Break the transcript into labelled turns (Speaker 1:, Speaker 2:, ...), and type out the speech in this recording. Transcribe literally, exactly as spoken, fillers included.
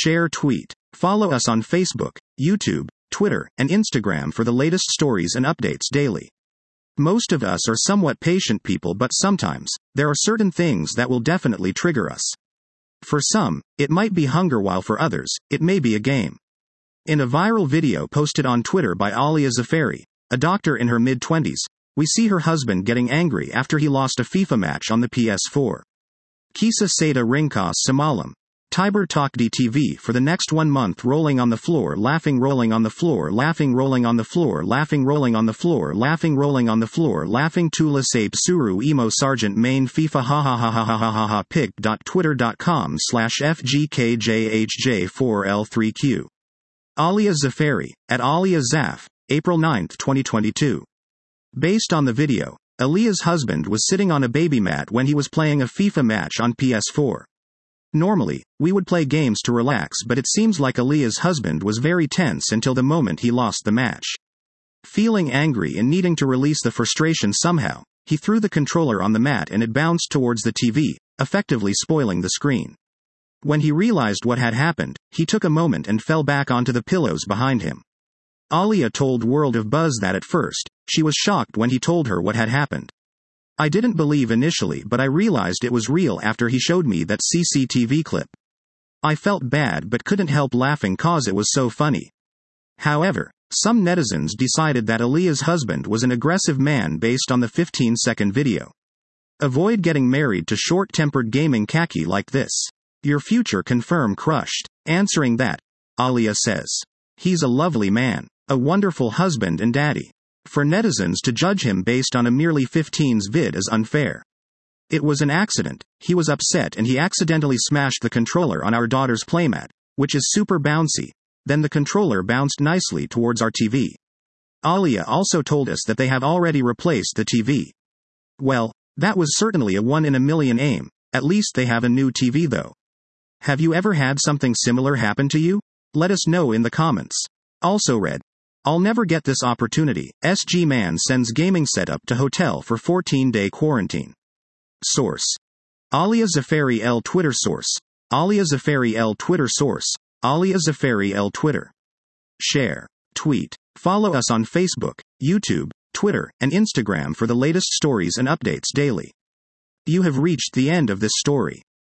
Speaker 1: share, tweet. Follow us on Facebook, YouTube, Twitter, and Instagram for the latest stories and updates daily. Most of us are somewhat patient people, but sometimes, there are certain things that will definitely trigger us. For some, it might be hunger, while for others, it may be a game. In a viral video posted on Twitter by Alia Zafari, a doctor in her mid-twenties, we see her husband getting angry after he lost a FIFA match on the P S four. Kisa Seda Ringkas Samalam. Tiber Talkdi T V for the next one month, rolling on the floor, laughing, rolling on the floor, laughing, rolling on the floor, laughing, rolling on the floor, laughing, rolling on the floor, laughing. Tula Sape Suru Emo Sergeant Main FIFA ha ha ha ha ha ha ha ha pic dot twitter dot com slash F G K J H J four L three Q. Alia Zafari, at Alia Zaf, April ninth, twenty twenty-two. Based on the video, Alia's husband was sitting on a baby mat when he was playing a FIFA match on P S four. Normally, we would play games to relax, but it seems like Alia's husband was very tense until the moment he lost the match. Feeling angry and needing to release the frustration somehow, he threw the controller on the mat and it bounced towards the T V, effectively spoiling the screen. When he realized what had happened, he took a moment and fell back onto the pillows behind him. Alia told World of Buzz that at first, she was shocked when he told her what had happened. I didn't believe initially, but I realized it was real after he showed me that C C T V clip. I felt bad but couldn't help laughing cause it was so funny. However, some netizens decided that Alia's husband was an aggressive man based on the fifteen second video. Avoid getting married to short-tempered gaming khaki like this. Your future confirm crushed. Answering that, Alia says, he's a lovely man, a wonderful husband and daddy. For netizens to judge him based on a merely fifteens vid is unfair. It was an accident, he was upset and he accidentally smashed the controller on our daughter's playmat, which is super bouncy, then the controller bounced nicely towards our T V. Alia also told us that they have already replaced the T V. Well, that was certainly a one in a million aim, at least they have a new T V though. Have you ever had something similar happen to you? Let us know in the comments. Also read, I'll never get this opportunity. S G man sends gaming setup to hotel for fourteen day quarantine. Source. Alia Zafari L Twitter source. Alia Zafari L Twitter source. Alia Zafari L Twitter. Share. Tweet. Follow us on Facebook, YouTube, Twitter, and Instagram for the latest stories and updates daily. You have reached the end of this story.